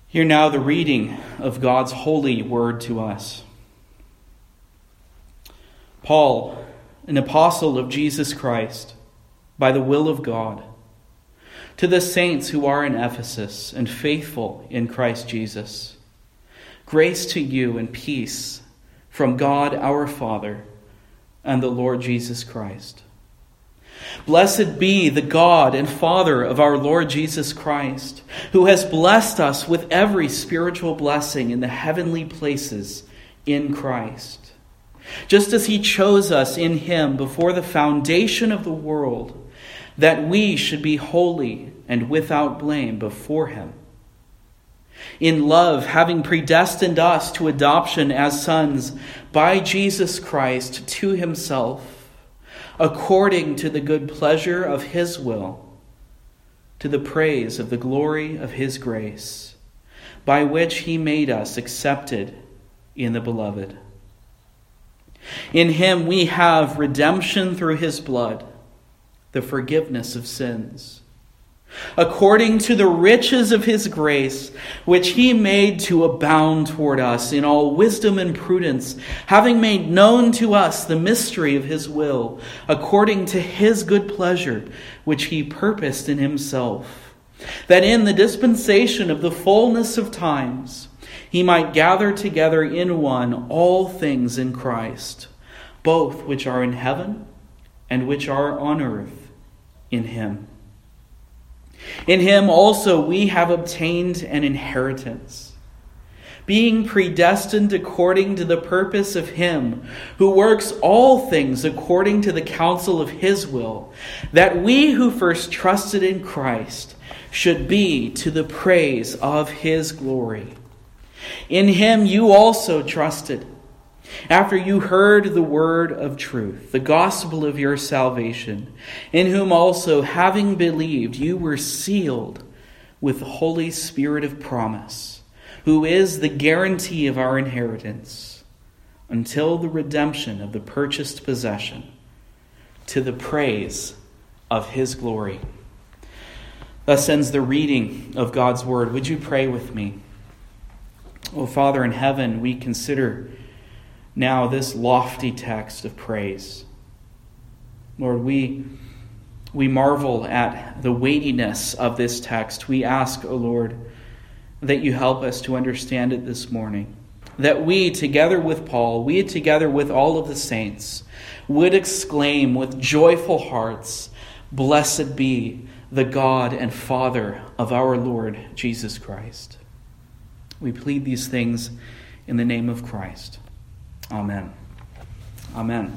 Hear now the reading of God's holy word to us. Paul, an apostle of Jesus Christ, by the will of God, to the saints who are in Ephesus and faithful in Christ Jesus, grace to you and peace from God our Father and the Lord Jesus Christ. Blessed be the God and Father of our Lord Jesus Christ, who has blessed us with every spiritual blessing in the heavenly places in Christ, just as he chose us in him before the foundation of the world, that we should be holy and without blame before him. In love, having predestined us to adoption as sons by Jesus Christ to himself, according to the good pleasure of his will, to the praise of the glory of his grace, by which he made us accepted in the beloved. In him we have redemption through his blood, the forgiveness of sins, according to the riches of his grace, which he made to abound toward us in all wisdom and prudence, having made known to us the mystery of his will, according to his good pleasure, which he purposed in himself, that in the dispensation of the fullness of times he might gather together in one all things in Christ, both which are in heaven and which are on earth in him. In him also we have obtained an inheritance, being predestined according to the purpose of him who works all things according to the counsel of his will, that we who first trusted in Christ should be to the praise of his glory. In him you also trusted, after you heard the word of truth, the gospel of your salvation, in whom also, having believed, you were sealed with the Holy Spirit of promise, who is the guarantee of our inheritance, until the redemption of the purchased possession, to the praise of his glory. Thus ends the reading of God's word. Would you pray with me? O Father in heaven, we consider now this lofty text of praise. Lord, we marvel at the weightiness of this text. We ask, O Lord, that you help us to understand it this morning. That we, together with Paul, we together with all of the saints, would exclaim with joyful hearts, "Blessed be the God and Father of our Lord Jesus Christ." We plead these things in the name of Christ. Amen. Amen.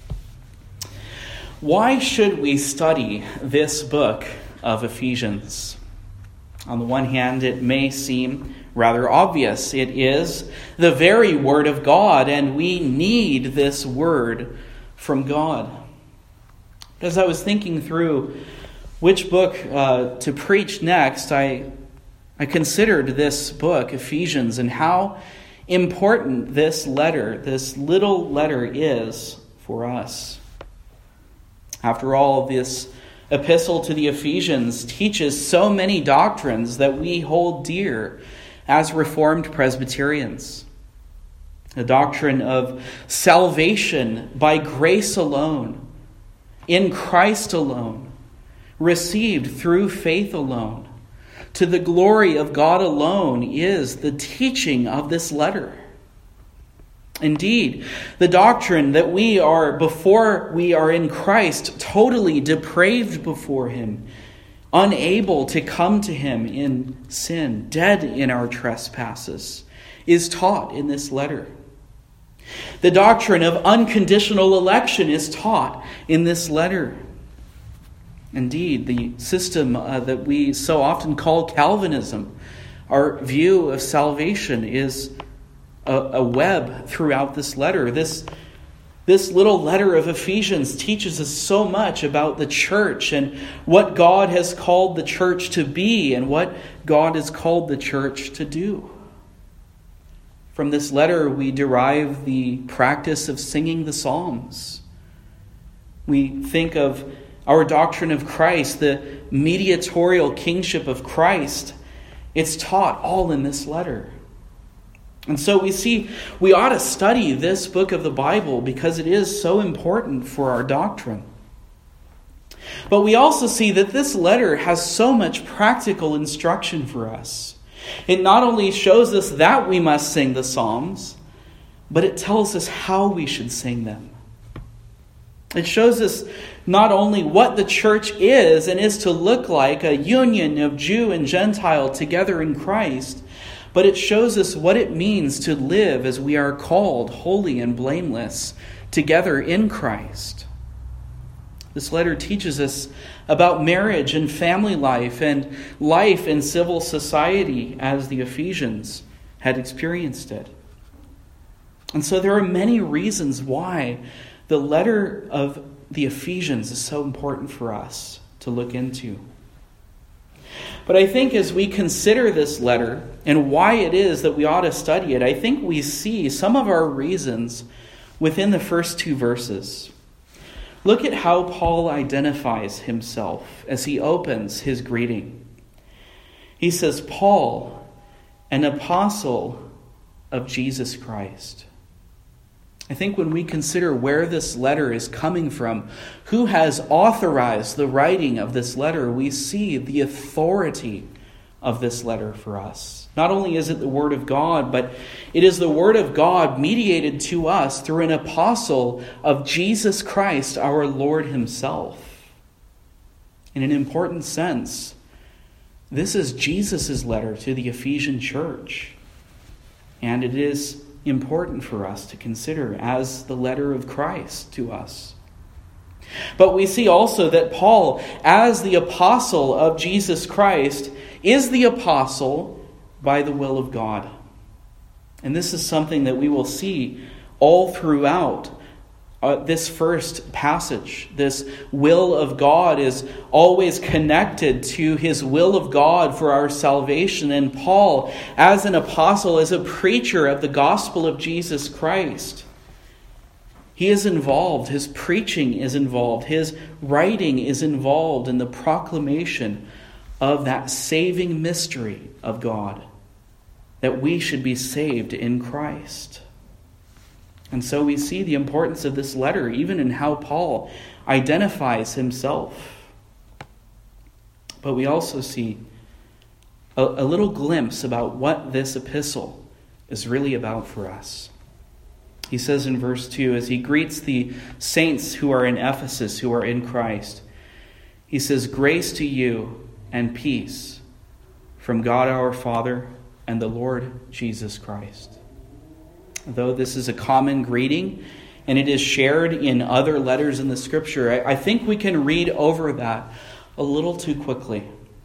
Why should we study this book of Ephesians? On the one hand, it may seem rather obvious. It is the very word of God, and we need this word from God. As I was thinking through which book to preach next, I considered this book, Ephesians, and how important this letter, this little letter, is for us. After all, this epistle to the Ephesians teaches so many doctrines that we hold dear as Reformed Presbyterians. The doctrine of salvation by grace alone, in Christ alone, received through faith alone, to the glory of God alone, is the teaching of this letter. Indeed, the doctrine that we are, before we are in Christ, totally depraved before him, unable to come to him in sin, dead in our trespasses, is taught in this letter. The doctrine of unconditional election is taught in this letter. Indeed, the system that we so often call Calvinism, our view of salvation, is a web throughout this letter. This little letter of Ephesians teaches us so much about the church and what God has called the church to be and what God has called the church to do. From this letter, we derive the practice of singing the Psalms. We think of our doctrine of Christ, the mediatorial kingship of Christ, It's taught all in this letter. And so we ought to study this book of the Bible because it is so important for our doctrine. But we also see that this letter has so much practical instruction for us. It not only shows us that we must sing the Psalms, but it tells us how we should sing them. It shows us not only what the church is and is to look like, a union of Jew and Gentile together in Christ, but it shows us what it means to live as we are called holy and blameless together in Christ. This letter teaches us about marriage and family life and life in civil society as the Ephesians had experienced it. And so there are many reasons why the letter of the Ephesians is so important for us to look into. But I think as we consider this letter and why it is that we ought to study it, I think we see some of our reasons within the first two verses. Look at how Paul identifies himself as he opens his greeting. He says, Paul, an apostle of Jesus Christ. I think when we consider where this letter is coming from, who has authorized the writing of this letter, we see the authority of this letter for us. Not only is it the Word of God, but it is the Word of God mediated to us through an apostle of Jesus Christ, our Lord himself. In an important sense, this is Jesus' letter to the Ephesian church. And it is important for us to consider as the letter of Christ to us. But we see also that Paul, as the apostle of Jesus Christ, is the apostle by the will of God. And this is something that we will see all throughout this first passage. This will of God is always connected to his will of God for our salvation. And Paul, as an apostle, as a preacher of the gospel of Jesus Christ, he is involved. His preaching is involved. His writing is involved in the proclamation of that saving mystery of God, that we should be saved in Christ. And so we see the importance of this letter, even in how Paul identifies himself. But we also see a little glimpse about what this epistle is really about for us. He says in verse 2, as he greets the saints who are in Ephesus, who are in Christ, he says, "Grace to you and peace from God our Father and the Lord Jesus Christ." Though this is a common greeting, and it is shared in other letters in the Scripture, I think we can read over that a little too quickly.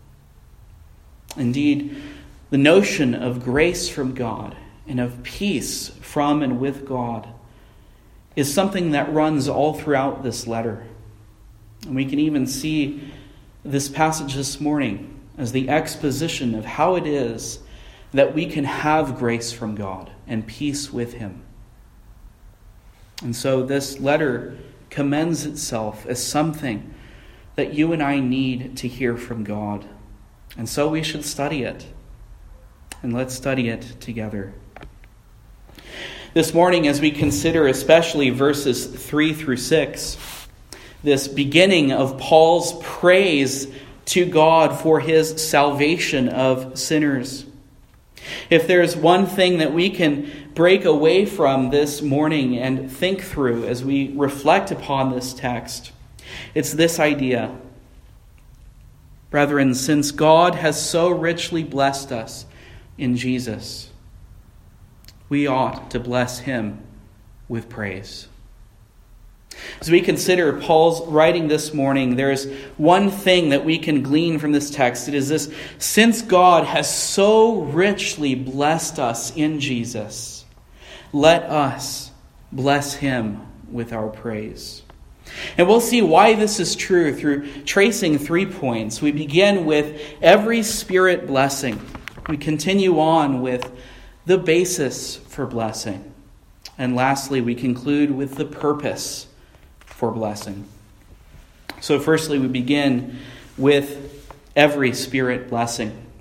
Indeed, the notion of grace from God and of peace from and with God is something that runs all throughout this letter. And we can even see this passage this morning as the exposition of how it is that we can have grace from God and peace with him. And so this letter commends itself as something that you and I need to hear from God. And so we should study it. And let's study it together. This morning, as we consider especially verses 3 through 6, this beginning of Paul's praise to God for his salvation of sinners. If there's one thing that we can break away from this morning and think through as we reflect upon this text, it's this idea. Brethren, since God has so richly blessed us in Jesus, we ought to bless him with praise. As we consider Paul's writing this morning, there is one thing that we can glean from this text. It is this: since God has so richly blessed us in Jesus, let us bless him with our praise. And we'll see why this is true through tracing 3 points. We begin with every Spirit blessing. We continue on with the basis for blessing. And lastly, we conclude with the purpose for blessing. So firstly, we begin with every Spirit blessing.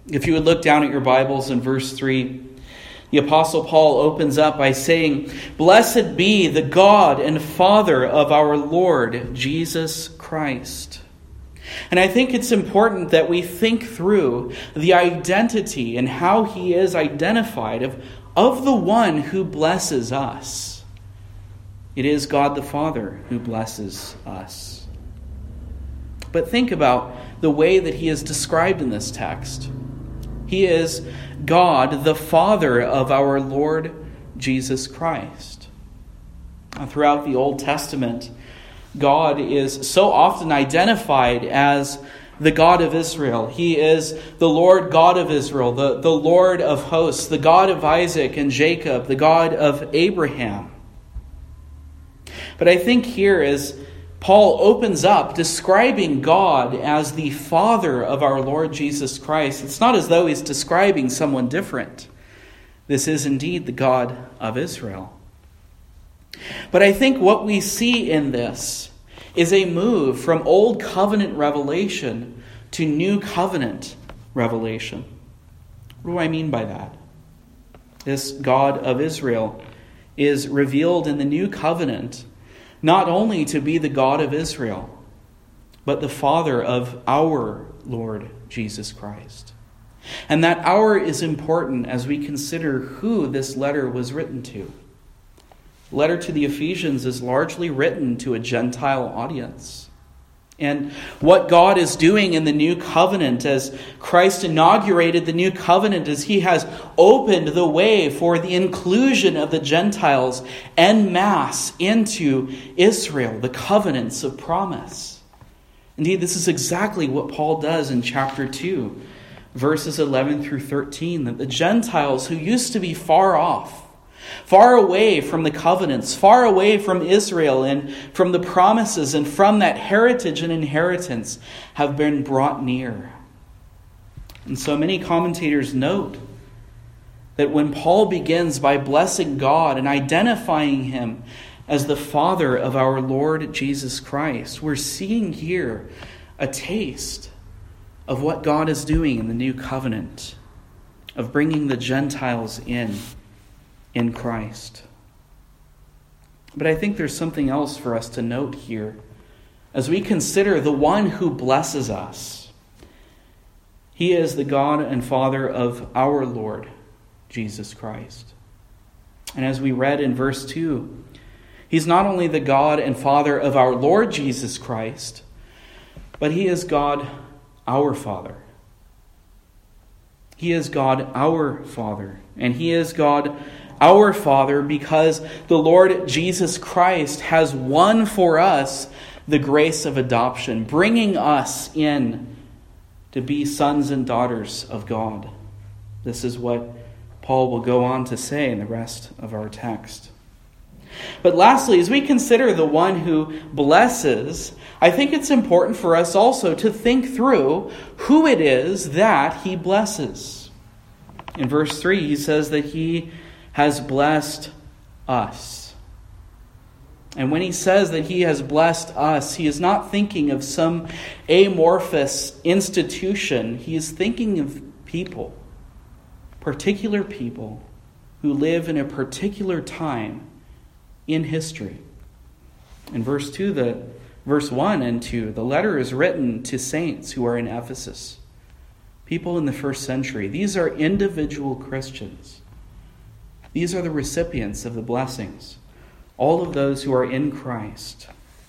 If you would look down at your Bibles in verse 3, the Apostle Paul opens up by saying, "Blessed be the God and Father of our Lord Jesus Christ." And I think it's important that we think through the identity and how he is identified of the one who blesses us. It is God the Father who blesses us. But think about the way that he is described in this text. He is God, the Father of our Lord Jesus Christ. Throughout the Old Testament, God is so often identified as the God of Israel. He is the Lord God of Israel, the Lord of hosts, the God of Isaac and Jacob, the God of Abraham. But I think here as Paul opens up describing God as the Father of our Lord Jesus Christ, it's not as though he's describing someone different. This is indeed the God of Israel. But I think what we see in this is a move from Old Covenant revelation to New Covenant revelation. What do I mean by that? This God of Israel is revealed in the New Covenant not only to be the God of Israel, but the Father of our Lord Jesus Christ. And that "our" is important as we consider who this letter was written to. The letter to the Ephesians is largely written to a Gentile audience. And what God is doing in the new covenant as Christ inaugurated the new covenant is he has opened the way for the inclusion of the Gentiles en masse into Israel, the covenants of promise. Indeed, this is exactly what Paul does in chapter 2, verses 11 through 13, that the Gentiles who used to be far off, far away from the covenants, far away from Israel and from the promises and from that heritage and inheritance, have been brought near. And so many commentators note that when Paul begins by blessing God and identifying him as the Father of our Lord Jesus Christ, we're seeing here a taste of what God is doing in the new covenant, of bringing the Gentiles in Christ. But I think there's something else for us to note here as we consider the one who blesses us. He is the God and Father of our Lord Jesus Christ. And as we read in verse 2, he's not only the God and Father of our Lord Jesus Christ, but he is God our Father. He is God our Father. And he is God our Father because the Lord Jesus Christ has won for us the grace of adoption, bringing us in to be sons and daughters of God. This is what Paul will go on to say in the rest of our text. But lastly, as we consider the one who blesses, I think it's important for us also to think through who it is that he blesses. In verse 3, he says that he has blessed us. And when he says that he has blessed us, he is not thinking of some amorphous institution. He is thinking of people, particular people who live in a particular time in history. In verse 1 and 2, the letter is written to saints who are in Ephesus, people in the first century. These are individual Christians. These are the recipients of the blessings, all of those who are in Christ.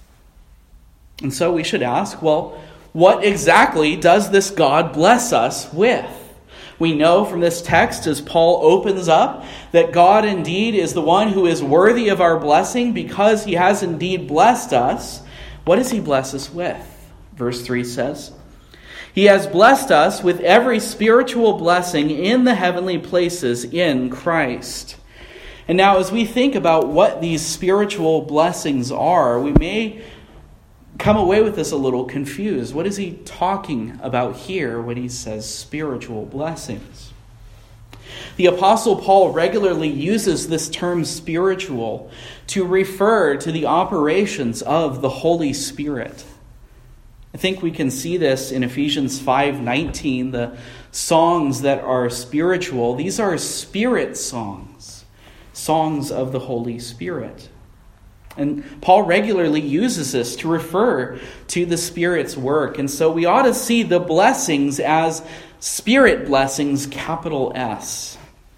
And so we should ask, well, what exactly does this God bless us with? We know from this text, as Paul opens up, that God indeed is the one who is worthy of our blessing because he has indeed blessed us. What does he bless us with? Verse 3 says, he has blessed us with every spiritual blessing in the heavenly places in Christ. And now as we think about what these spiritual blessings are, we may come away with this a little confused. What is he talking about here when he says spiritual blessings? The Apostle Paul regularly uses this term spiritual to refer to the operations of the Holy Spirit. I think we can see this in Ephesians 5:19, songs that are spiritual. These are spirit songs, songs of the Holy Spirit. And Paul regularly uses this to refer to the Spirit's work. And so we ought to see the blessings as Spirit blessings, capital S.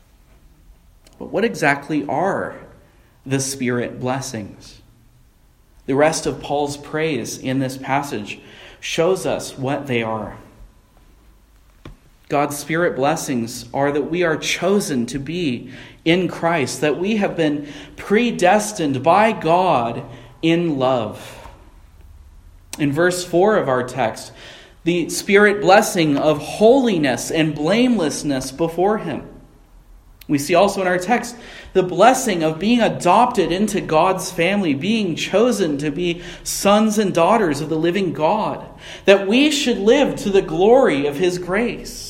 But what exactly are the Spirit blessings? The rest of Paul's praise in this passage shows us what they are. God's Spirit blessings are that we are chosen to be in Christ, that we have been predestined by God in love. In verse 4 of our text, the Spirit blessing of holiness and blamelessness before Him. We see also in our text the blessing of being adopted into God's family, being chosen to be sons and daughters of the living God, that we should live to the glory of His grace.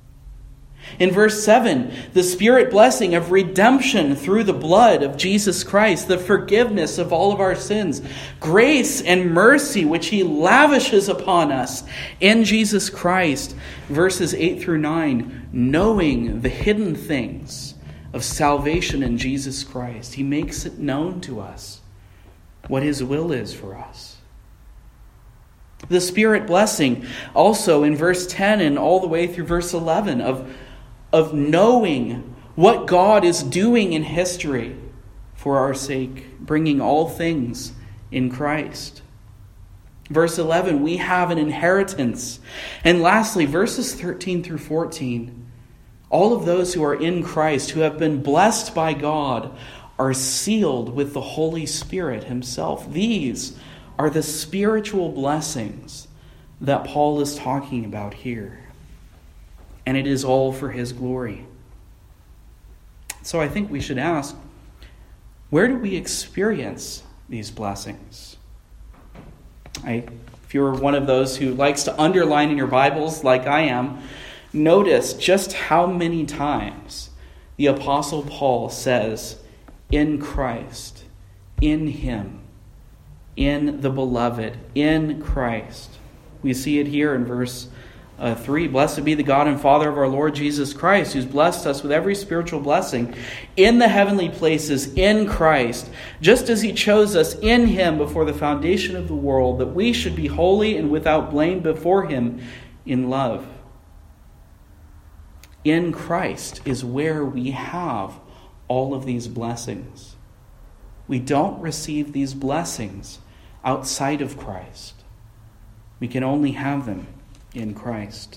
In verse 7, the Spirit blessing of redemption through the blood of Jesus Christ, the forgiveness of all of our sins, grace and mercy which He lavishes upon us in Jesus Christ. Verses 8 through 9, knowing the hidden things of salvation in Jesus Christ. He makes it known to us what His will is for us. The Spirit blessing also in verse 10 and all the way through verse 11 of knowing what God is doing in history for our sake, bringing all things in Christ. Verse 11, we have an inheritance. And lastly, verses 13 through 14, all of those who are in Christ, who have been blessed by God, are sealed with the Holy Spirit Himself. These are the spiritual blessings that Paul is talking about here. And it is all for His glory. So I think we should ask, where do we experience these blessings? If you're one of those who likes to underline in your Bibles like I am, notice just how many times the Apostle Paul says, in Christ, in Him, in the Beloved, in Christ. We see it here in verse 3, blessed be the God and Father of our Lord Jesus Christ, who's blessed us with every spiritual blessing in the heavenly places in Christ, just as He chose us in Him before the foundation of the world, that we should be holy and without blame before Him in love. In Christ is where we have all of these blessings. We don't receive these blessings outside of Christ. We can only have them in Christ.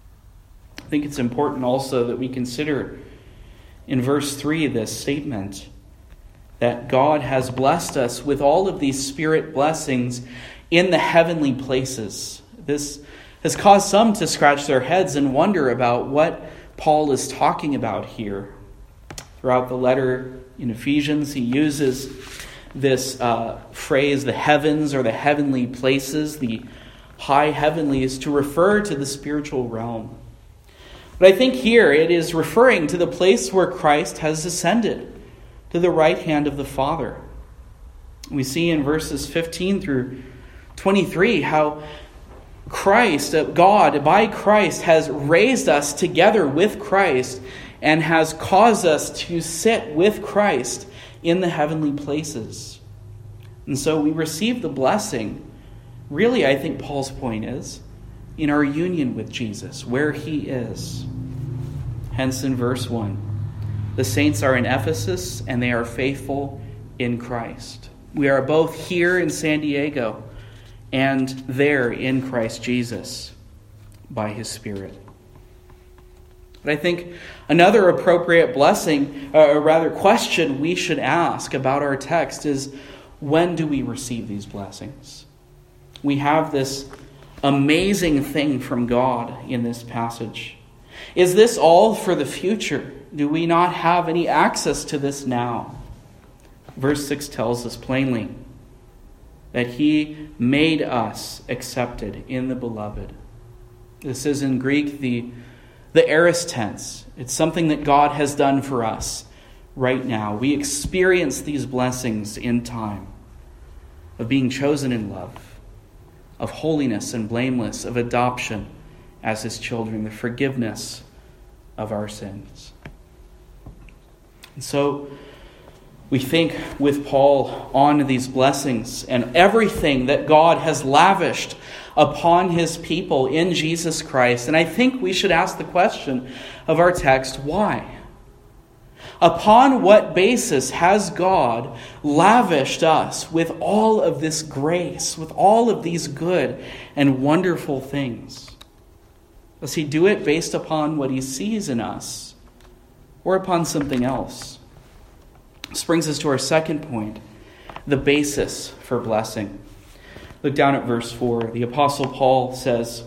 I think it's important also that we consider in verse 3 this statement that God has blessed us with all of these Spirit blessings in the heavenly places. This has caused some to scratch their heads and wonder about what Paul is talking about here. Throughout the letter in Ephesians, he uses this phrase, the heavens or the heavenly places, the high heavenlies, to refer to the spiritual realm. But I think here it is referring to the place where Christ has ascended, to the right hand of the Father. We see in verses 15 through 23 how Christ, God, by Christ, has raised us together with Christ and has caused us to sit with Christ in the heavenly places. And so we receive the blessing. Really, I think Paul's point is in our union with Jesus, where He is. Hence in verse 1, the saints are in Ephesus and they are faithful in Christ. We are both here in San Diego and there in Christ Jesus by His Spirit. But I think another appropriate blessing, or rather question we should ask about our text is, when do we receive these blessings? We have this amazing thing from God in this passage. Is this all for the future? Do we not have any access to this now? Verse 6 tells us plainly that He made us accepted in the Beloved. This is in Greek the aorist tense. It's something that God has done for us right now. We experience these blessings in time of being chosen in love, of holiness and blameless, of adoption as his children, the forgiveness of our sins. And so we think with Paul on these blessings and everything that God has lavished upon his people in Jesus Christ. And I think we should ask the question of our text, why? Upon what basis has God lavished us with all of this grace, with all of these good and wonderful things? Does he do it based upon what he sees in us or upon something else? This brings us to our second point, the basis for blessing. Look down at verse 4. The Apostle Paul says,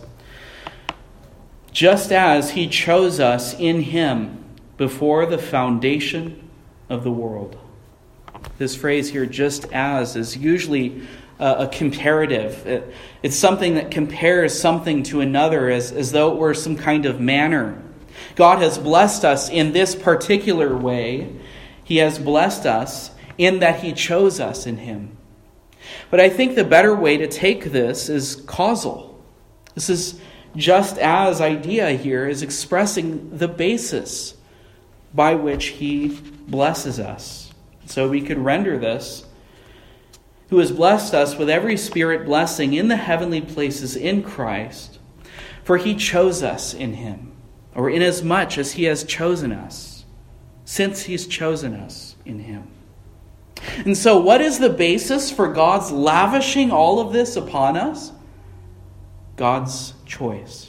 "Just as he chose us in him before the foundation of the world." This phrase here, "just as," is usually a comparative. It's something that compares something to another as though it were some kind of manner. God has blessed us in this particular way. He has blessed us in that he chose us in him. But I think the better way to take this is causal. This is just as idea here is expressing the basis by which he blesses us. So we could render this, who has blessed us with every spirit blessing in the heavenly places in Christ, for he chose us in him, or inasmuch as he has chosen us, since he's chosen us in him. And so what is the basis for God's lavishing all of this upon us? God's choice.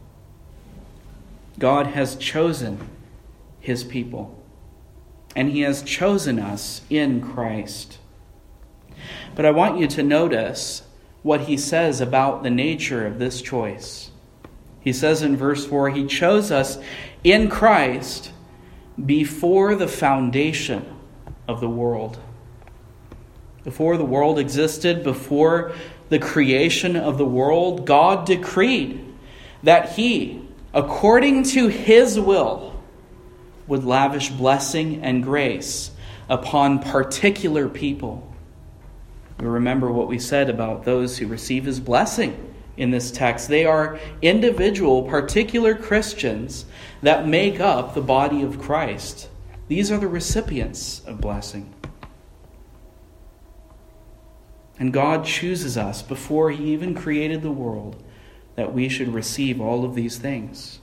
God has chosen his people, and he has chosen us in Christ. But I want you to notice what he says about the nature of this choice. He says in verse 4, he chose us in Christ before the foundation of the world. Before the world existed, before the creation of the world, God decreed that he, according to his will, would lavish blessing and grace upon particular people. We remember what we said about those who receive his blessing in this text. They are individual, particular Christians that make up the body of Christ. These are the recipients of blessing. And God chooses us before he even created the world that we should receive all of these things.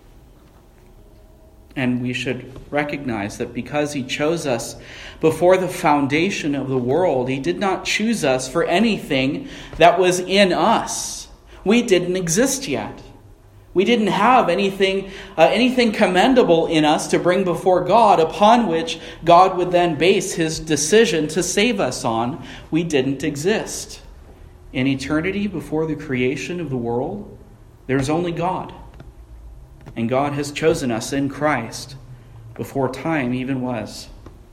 And we should recognize that because he chose us before the foundation of the world, he did not choose us for anything that was in us. We didn't exist yet. We didn't have anything commendable in us to bring before God, upon which God would then base his decision to save us on. We didn't exist. In eternity, before the creation of the world, there's only God. And God has chosen us in Christ before time even was.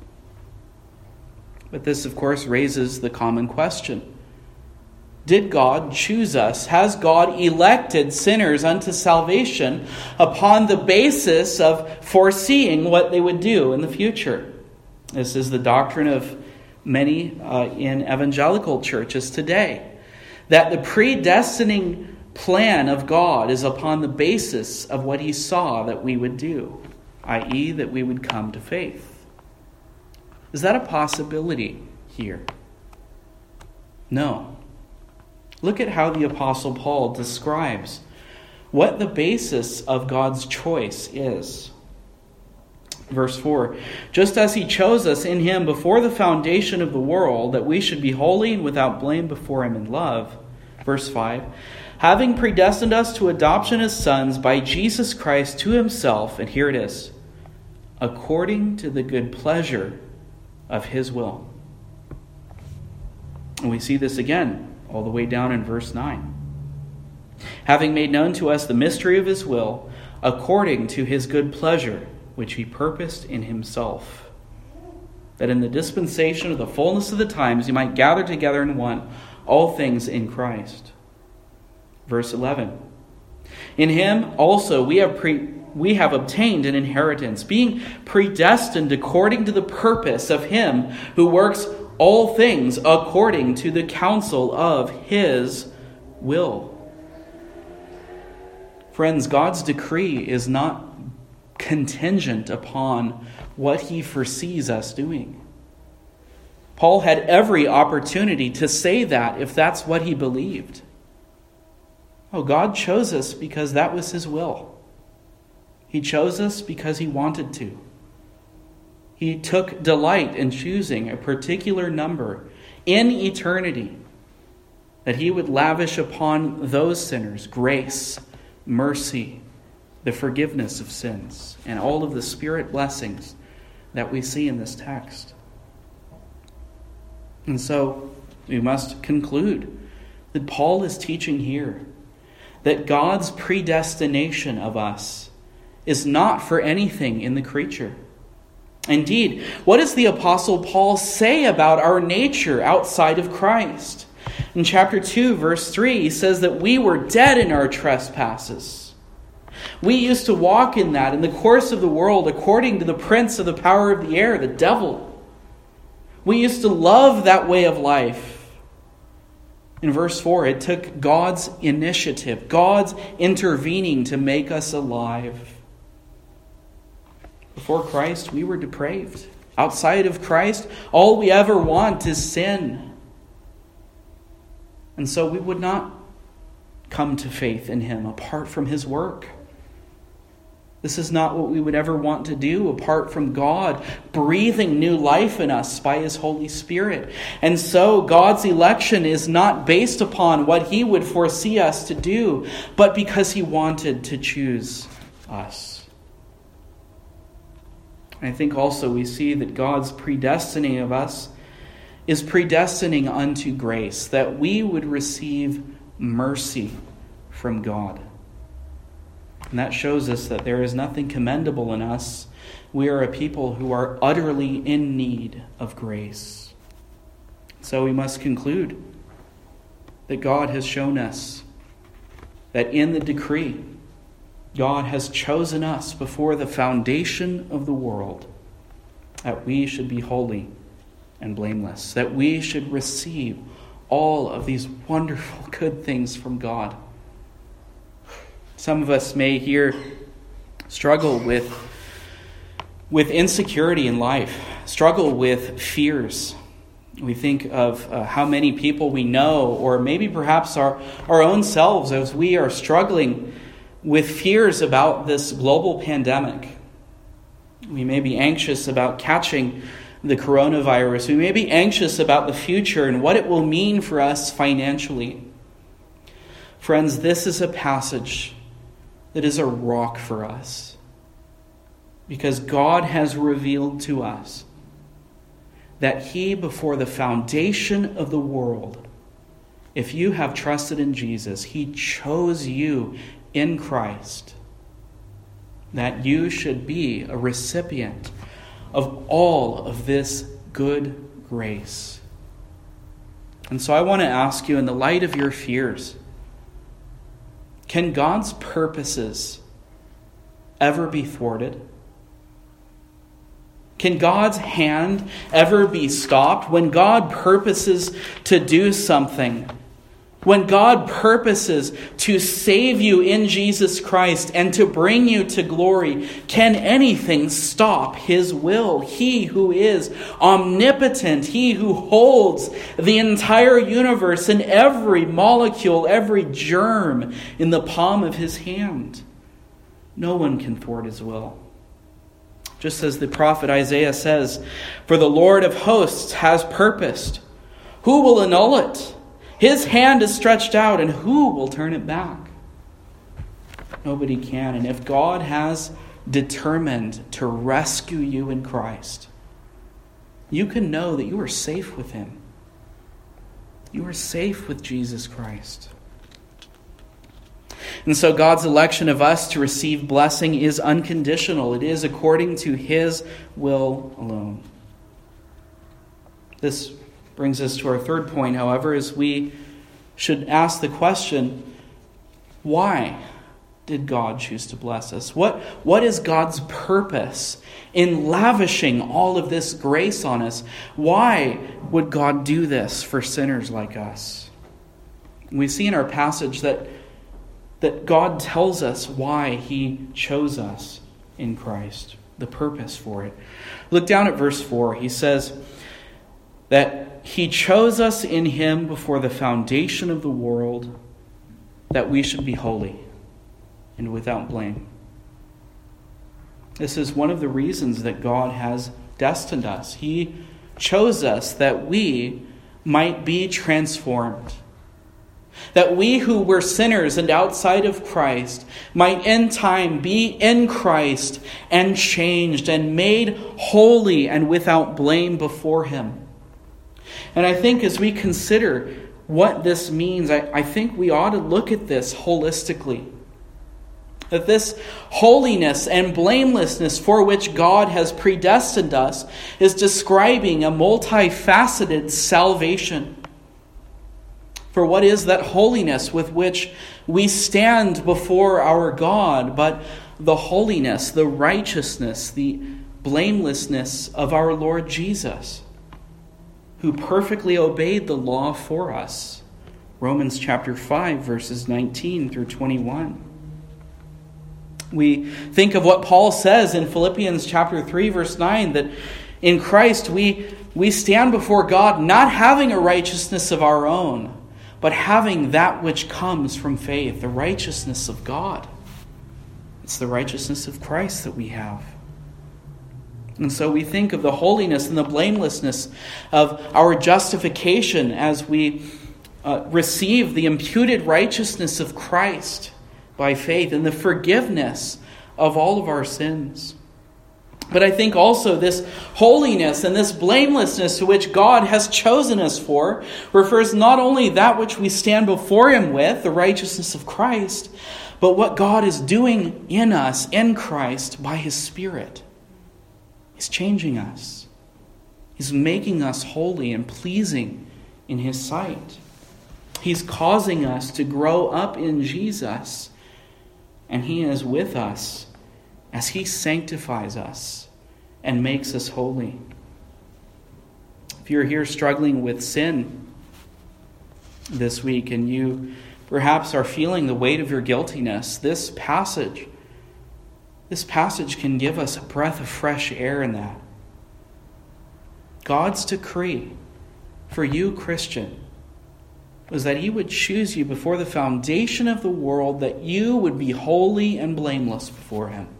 But this, of course, raises the common question. Did God choose us? Has God elected sinners unto salvation upon the basis of foreseeing what they would do in the future? This is the doctrine of many in evangelical churches today, that the predestining plan of God is upon the basis of what he saw that we would do, i.e., that we would come to faith. Is that a possibility here? No. Look at how the Apostle Paul describes what the basis of God's choice is. Verse 4, just as he chose us in him before the foundation of the world, that we should be holy and without blame before him in love. Verse 5, having predestined us to adoption as sons by Jesus Christ to himself, and here it is, according to the good pleasure of his will. And we see this again all the way down in verse 9. Having made known to us the mystery of his will, according to his good pleasure, which he purposed in himself, that in the dispensation of the fullness of the times he might gather together in one all things in Christ. Verse 11. In him also we have obtained an inheritance, being predestined according to the purpose of him who works all things according to the counsel of his will. Friends, God's decree is not contingent upon what he foresees us doing. Paul had every opportunity to say that if that's what he believed. Oh, God chose us because that was his will. He chose us because he wanted to. He took delight in choosing a particular number in eternity that he would lavish upon those sinners grace, mercy, the forgiveness of sins, and all of the Spirit blessings that we see in this text. And so we must conclude that Paul is teaching here that God's predestination of us is not for anything in the creature. Indeed, what does the Apostle Paul say about our nature outside of Christ? In chapter 2, verse 3, he says that we were dead in our trespasses. We used to walk in that in the course of the world according to the prince of the power of the air, the devil. We used to love that way of life. In verse 4, it took God's initiative, God's intervening to make us alive. Before Christ, we were depraved. Outside of Christ, all we ever want is sin. And so we would not come to faith in him apart from his work. This is not what we would ever want to do apart from God breathing new life in us by his Holy Spirit. And so God's election is not based upon what he would foresee us to do, but because he wanted to choose us. And I think also we see that God's predestining of us is predestining unto grace, that we would receive mercy from God. And that shows us that there is nothing commendable in us. We are a people who are utterly in need of grace. So we must conclude that God has shown us that in the decree, God has chosen us before the foundation of the world, that we should be holy and blameless, that we should receive all of these wonderful good things from God. Some of us may here struggle with insecurity in life, struggle with fears. We think of how many people we know, or maybe perhaps our own selves, as we are struggling with fears about this global pandemic. We may be anxious about catching the coronavirus. We may be anxious about the future and what it will mean for us financially. Friends, this is a passage that is a rock for us, because God has revealed to us that he, before the foundation of the world, if you have trusted in Jesus, he chose you in Christ, that you should be a recipient of all of this good grace. And so I want to ask you, in the light of your fears, can God's purposes ever be thwarted? Can God's hand ever be stopped? When God purposes to do something, when God purposes to save you in Jesus Christ and to bring you to glory, can anything stop his will? He who is omnipotent, he who holds the entire universe and every molecule, every germ in the palm of his hand. No one can thwart his will. Just as the prophet Isaiah says, "For the Lord of hosts has purposed. Who will annul it? His hand is stretched out, and who will turn it back?" Nobody can. And if God has determined to rescue you in Christ, you can know that you are safe with him. You are safe with Jesus Christ. And so God's election of us to receive blessing is unconditional. It is according to his will alone. This brings us to our third point, however, is we should ask the question, why did God choose to bless us? What is God's purpose in lavishing all of this grace on us? Why would God do this for sinners like us? We see in our passage that that God tells us why he chose us in Christ, the purpose for it. Look down at verse 4. He says that he chose us in him before the foundation of the world, that we should be holy and without blame. This is one of the reasons that God has destined us. He chose us that we might be transformed. That we who were sinners and outside of Christ might in time be in Christ and changed and made holy and without blame before him. And I think as we consider what this means, I think we ought to look at this holistically. That this holiness and blamelessness for which God has predestined us is describing a multifaceted salvation. For what is that holiness with which we stand before our God, but the holiness, the righteousness, the blamelessness of our Lord Jesus, who perfectly obeyed the law for us. Romans chapter 5, verses 19 through 21. We think of what Paul says in Philippians chapter 3, verse 9, that in Christ we stand before God not having a righteousness of our own, but having that which comes from faith, the righteousness of God. It's the righteousness of Christ that we have. And so we think of the holiness and the blamelessness of our justification as we receive the imputed righteousness of Christ by faith and the forgiveness of all of our sins. But I think also this holiness and this blamelessness to which God has chosen us for refers not only that which we stand before him with, the righteousness of Christ, but what God is doing in us, in Christ, by his Spirit. He's changing us. He's making us holy and pleasing in his sight. He's causing us to grow up in Jesus, and he is with us as he sanctifies us and makes us holy. If you're here struggling with sin this week and you perhaps are feeling the weight of your guiltiness, this passage can give us a breath of fresh air in that. God's decree for you, Christian, was that he would choose you before the foundation of the world, that you would be holy and blameless before him.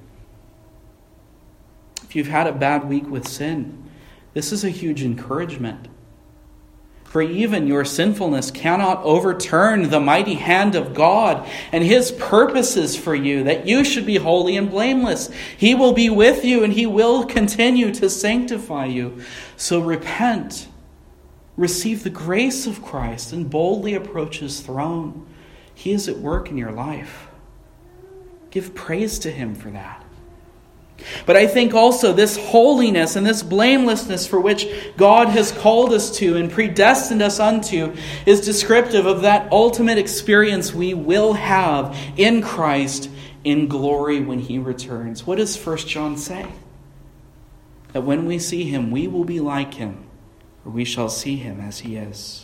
If you've had a bad week with sin, this is a huge encouragement. For even your sinfulness cannot overturn the mighty hand of God and his purposes for you, that you should be holy and blameless. He will be with you and he will continue to sanctify you. So repent, receive the grace of Christ, and boldly approach his throne. He is at work in your life. Give praise to him for that. But I think also this holiness and this blamelessness for which God has called us to and predestined us unto is descriptive of that ultimate experience we will have in Christ in glory when he returns. What does 1 John say? That when we see him, we will be like him, for we shall see him as he is.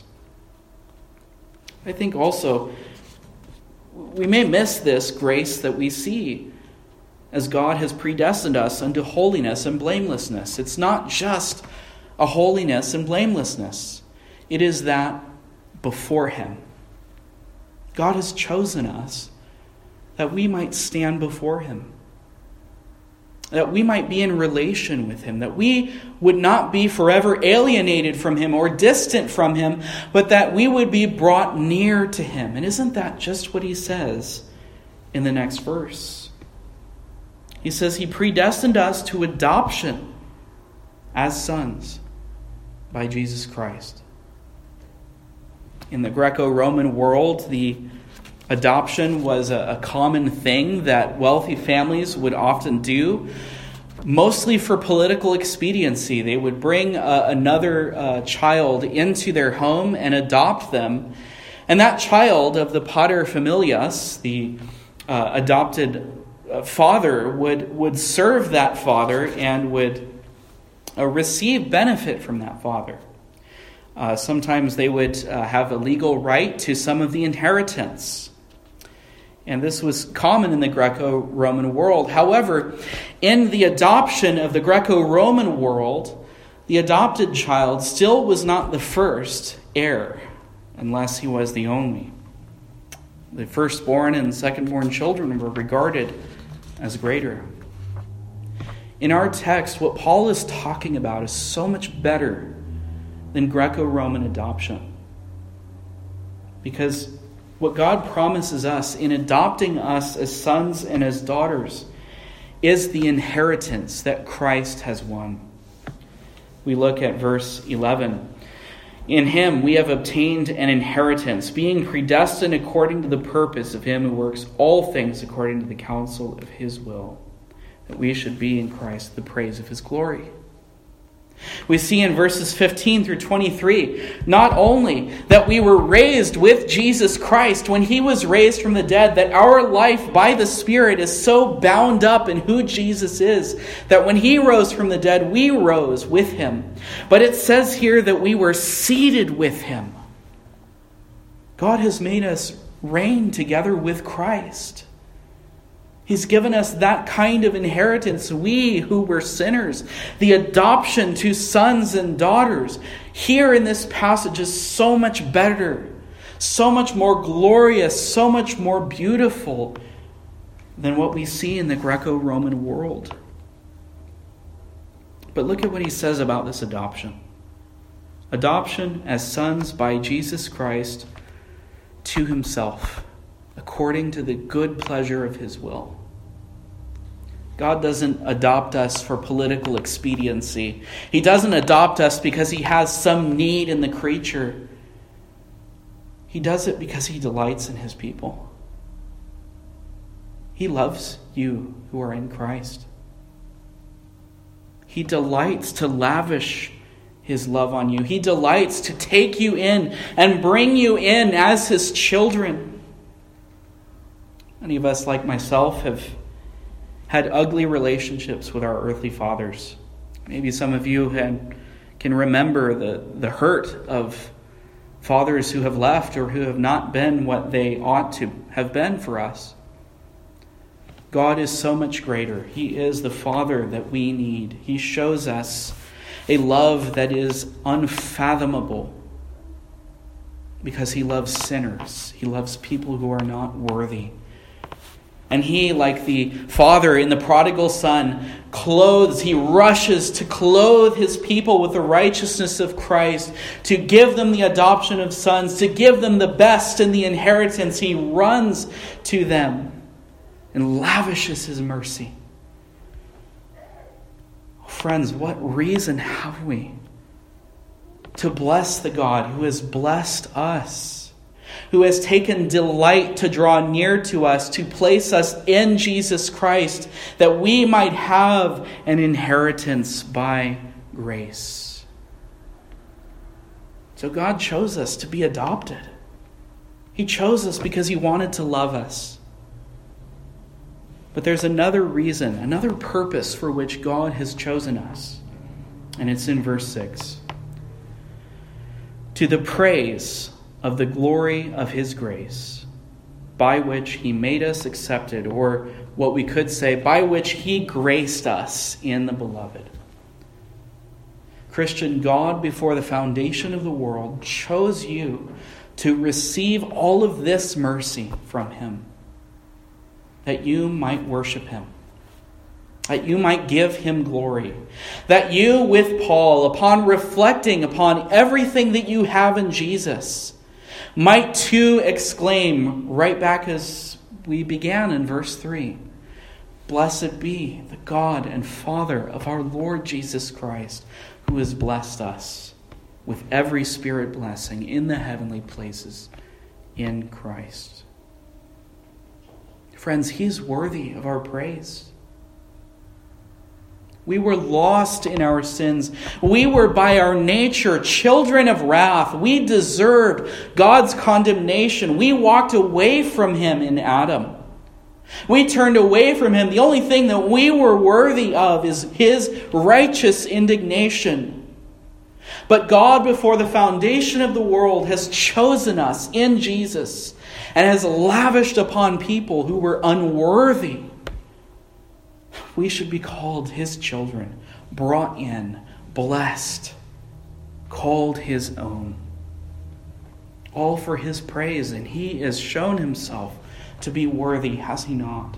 I think also we may miss this grace that we see as God has predestined us unto holiness and blamelessness. It's not just a holiness and blamelessness. It is that before him. God has chosen us that we might stand before him, that we might be in relation with him, that we would not be forever alienated from him or distant from him, but that we would be brought near to him. And isn't that just what he says in the next verse? He says he predestined us to adoption as sons by Jesus Christ. In the Greco-Roman world, the adoption was a common thing that wealthy families would often do, mostly for political expediency. They would bring another child into their home and adopt them. And that child of the paterfamilias, the adopted father, would serve that father and would receive benefit from that father. Sometimes they would have a legal right to some of the inheritance. And this was common in the Greco-Roman world. However, in the adoption of the Greco-Roman world, the adopted child still was not the first heir, unless he was the only. The firstborn and secondborn children were regarded as greater. In our text, what Paul is talking about is so much better than Greco-Roman adoption. Because what God promises us in adopting us as sons and as daughters is the inheritance that Christ has won. We look at verse 11. In him we have obtained an inheritance, being predestined according to the purpose of him who works all things according to the counsel of his will, that we should be in Christ the praise of his glory. We see in verses 15 through 23, not only that we were raised with Jesus Christ when he was raised from the dead, that our life by the Spirit is so bound up in who Jesus is, that when he rose from the dead, we rose with him. But it says here that we were seated with him. God has made us reign together with Christ. He's given us that kind of inheritance. We who were sinners, the adoption to sons and daughters, here in this passage is so much better, so much more glorious, so much more beautiful than what we see in the Greco-Roman world. But look at what he says about this adoption. Adoption as sons by Jesus Christ to himself, according to the good pleasure of his will. God doesn't adopt us for political expediency. He doesn't adopt us because he has some need in the creature. He does it because he delights in his people. He loves you who are in Christ. He delights to lavish his love on you. He delights to take you in and bring you in as his children. Many of us, like myself, have had ugly relationships with our earthly fathers. Maybe some of you can remember the hurt of fathers who have left or who have not been what they ought to have been for us. God is so much greater. He is the Father that we need. He shows us a love that is unfathomable because he loves sinners. He loves people who are not worthy. And he, like the father in the prodigal son, he rushes to clothe his people with the righteousness of Christ, to give them the adoption of sons, to give them the best in the inheritance. He runs to them and lavishes his mercy. Friends, what reason have we to bless the God who has blessed us, who has taken delight to draw near to us, to place us in Jesus Christ, that we might have an inheritance by grace. So God chose us to be adopted. He chose us because he wanted to love us. But there's another reason, another purpose for which God has chosen us. And it's in verse 6. To the praise of the glory of his grace, by which he made us accepted, or what we could say, by which he graced us in the beloved. Christian, God, before the foundation of the world, chose you to receive all of this mercy from him, that you might worship him, that you might give him glory, that you, with Paul, upon reflecting upon everything that you have in Jesus, might too exclaim, right back as we began in verse 3, blessed be the God and Father of our Lord Jesus Christ, who has blessed us with every spirit blessing in the heavenly places in Christ. Friends, he's worthy of our praise. We were lost in our sins. We were by our nature children of wrath. We deserved God's condemnation. We walked away from him in Adam. We turned away from him. The only thing that we were worthy of is his righteous indignation. But God, before the foundation of the world, has chosen us in Jesus and has lavished upon people who were unworthy, we should be called his children, brought in, blessed, called his own. All for his praise, and he has shown himself to be worthy, has he not?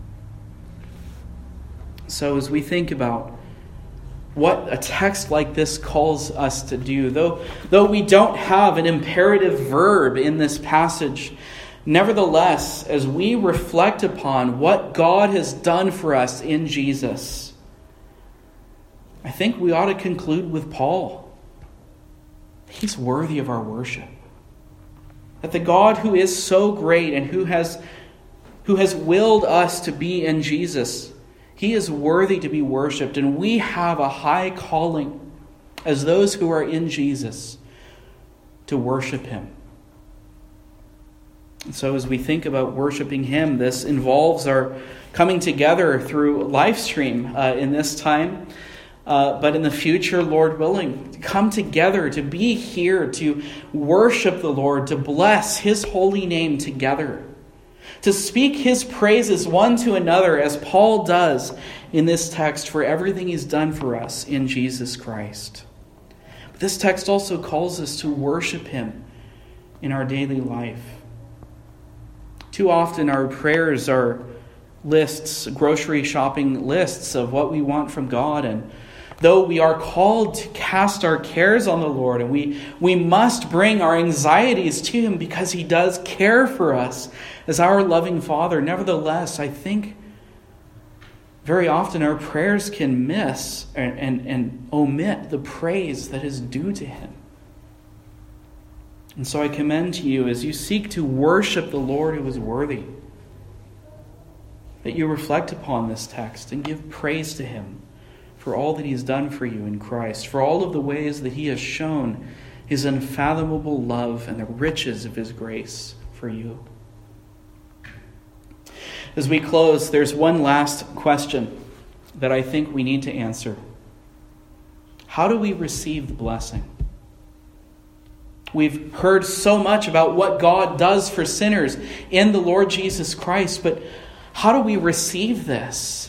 So as we think about what a text like this calls us to do, though we don't have an imperative verb in this passage, nevertheless, as we reflect upon what God has done for us in Jesus, I think we ought to conclude with Paul. He's worthy of our worship. That the God who is so great and who has willed us to be in Jesus, he is worthy to be worshipped. And we have a high calling as those who are in Jesus to worship him. And so as we think about worshiping him, this involves our coming together through live stream in this time. But in the future, Lord willing, to come together, to be here, to worship the Lord, to bless his holy name together, to speak his praises one to another, as Paul does in this text, for everything he's done for us in Jesus Christ. But this text also calls us to worship him in our daily life. Too often our prayers are lists, grocery shopping lists of what we want from God, and though we are called to cast our cares on the Lord, and we must bring our anxieties to him because he does care for us as our loving Father, nevertheless, I think very often our prayers can miss and omit the praise that is due to him. And so I commend to you, as you seek to worship the Lord who is worthy, that you reflect upon this text and give praise to him for all that he has done for you in Christ, for all of the ways that he has shown his unfathomable love and the riches of his grace for you. As we close, there's one last question that I think we need to answer. How do we receive the blessing? We've heard so much about what God does for sinners in the Lord Jesus Christ, but how do we receive this?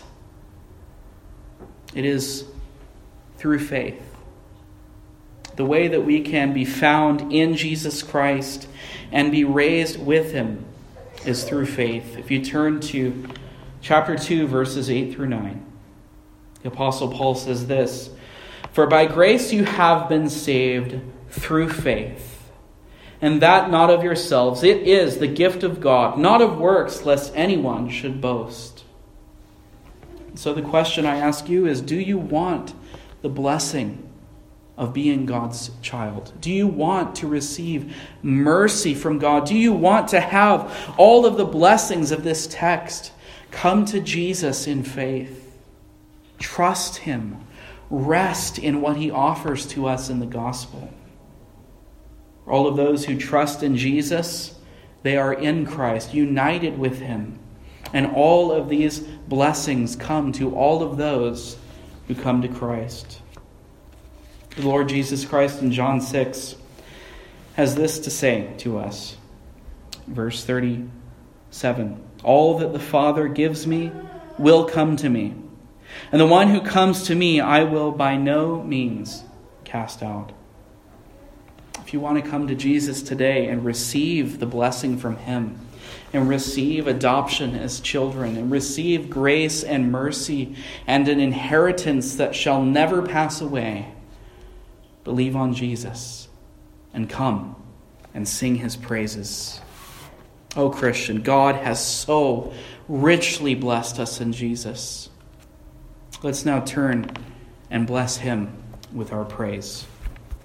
It is through faith. The way that we can be found in Jesus Christ and be raised with him is through faith. If you turn to chapter 2, verses 8 through 9, the Apostle Paul says this: "For by grace you have been saved through faith, and that not of yourselves. It is the gift of God, not of works, lest anyone should boast." So the question I ask you is, do you want the blessing of being God's child? Do you want to receive mercy from God? Do you want to have all of the blessings of this text? Come to Jesus in faith. Trust him. Rest in what he offers to us in the gospel. All of those who trust in Jesus, they are in Christ, united with him. And all of these blessings come to all of those who come to Christ. The Lord Jesus Christ in John 6 has this to say to us. Verse 37, "All that the Father gives me will come to me, and the one who comes to me I will by no means cast out." If you want to come to Jesus today and receive the blessing from him, and receive adoption as children, and receive grace and mercy and an inheritance that shall never pass away, believe on Jesus and come and sing his praises. Oh, Christian, God has so richly blessed us in Jesus. Let's now turn and bless him with our praise.